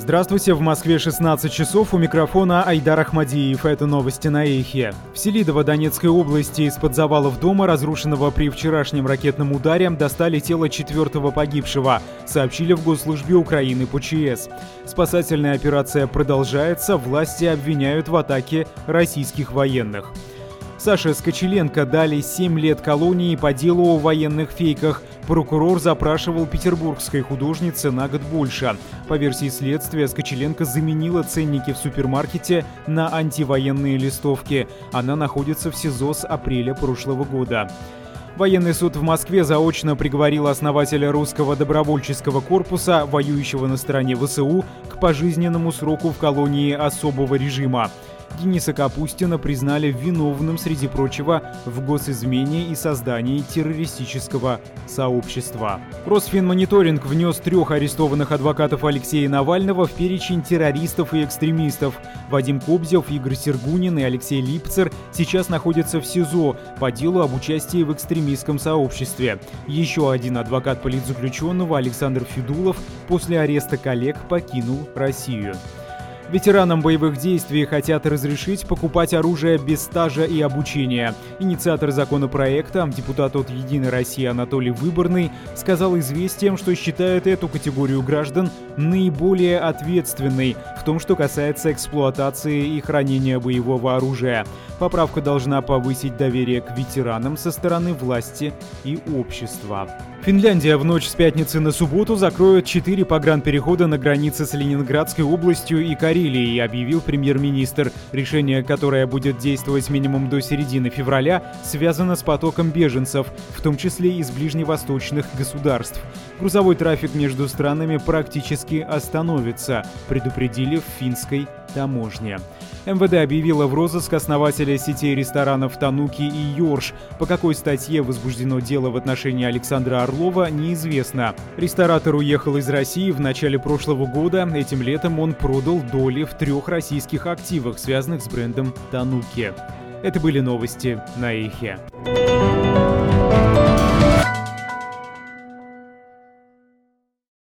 Здравствуйте, в Москве 16 часов, у микрофона Айдар Ахмадиев. Это новости на Эхе. В Селидово Донецкой области из-под завалов дома, разрушенного при вчерашнем ракетном ударе, достали тело 4-го погибшего, сообщили в Госслужбе Украины по ЧС. Спасательная операция продолжается, власти обвиняют в атаке российских военных. Саше Скочеленко дали 7 лет колонии по делу о военных фейках. Прокурор запрашивал петербургской художнице на год больше. По версии следствия, Скочеленко заменила ценники в супермаркете на антивоенные листовки. Она находится в СИЗО с апреля прошлого года. Военный суд в Москве заочно приговорил основателя русского добровольческого корпуса, воюющего на стороне ВСУ, к пожизненному сроку в колонии особого режима. Дениса Капустина признали виновным, среди прочего, в госизмене и создании террористического сообщества. Росфинмониторинг внес 3 арестованных адвокатов Алексея Навального в перечень террористов и экстремистов. Вадим Кобзев, Игорь Сергунин и Алексей Липцер сейчас находятся в СИЗО по делу об участии в экстремистском сообществе. Еще один адвокат политзаключенного, Александр Федулов, после ареста коллег покинул Россию. Ветеранам боевых действий хотят разрешить покупать оружие без стажа и обучения. Инициатор законопроекта, депутат от «Единой России» Анатолий Выборный, сказал «Известиям», что считает эту категорию граждан наиболее ответственной в том, что касается эксплуатации и хранения боевого оружия. Поправка должна повысить доверие к ветеранам со стороны власти и общества. Финляндия в ночь с пятницы на субботу закроет 4 погранперехода на границе с Ленинградской областью и Карелией, объявил премьер-министр. Решение, которое будет действовать минимум до середины февраля, связано с потоком беженцев, в том числе из ближневосточных государств. Грузовой трафик между странами практически остановится, предупредили в финской таможне. МВД объявила в розыск основателя сетей ресторанов «Тануки» и «Йорш». По какой статье возбуждено дело в отношении Александра Орлова, неизвестно. Ресторатор уехал из России в начале прошлого года. Этим летом он продал доли в 3 российских активах, связанных с брендом «Тануки». Это были новости на Эхе.